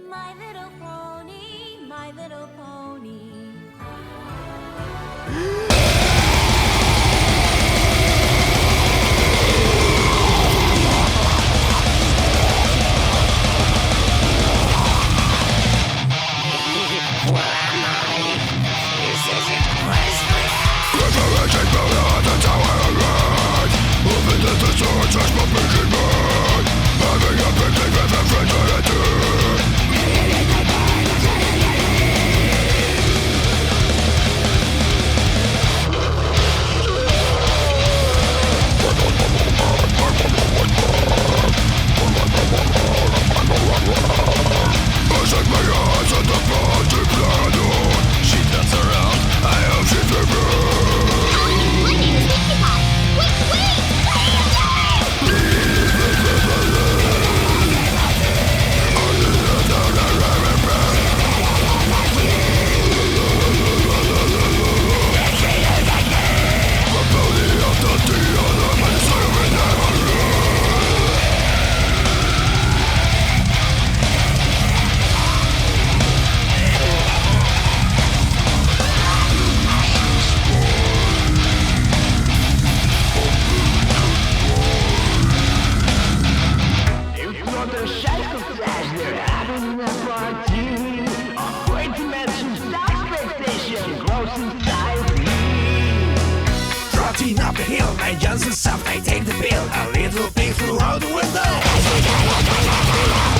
My little pony, my little pony. Trotting up the hill, my Johnson soft, I take the pill. A little pig flew out the window.